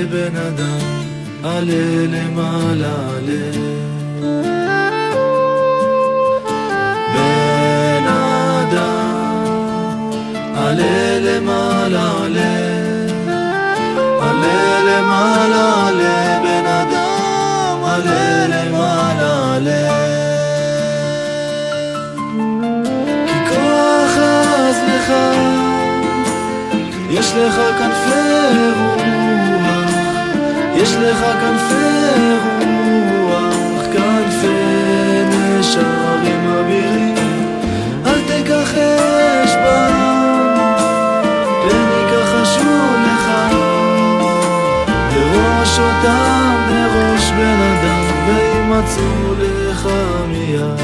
בן אדם, עלה למעלה עלה. בן אדם, עלה למעלה עלה. עלה למעלה עלה, בן אדם, עלה למעלה עלה. כי כוח עז לך, יש לך כנפי רוח, יש לך כנפי רוח, כנפי נשרים אבירים. אל תכחש בם, פן יכחשו לך, בראש אותם בראש בן אדם, וימצאו לך מיד.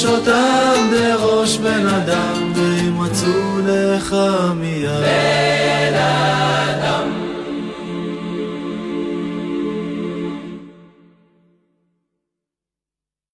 אותם בראש בן אדם, וימצאו לך מיד.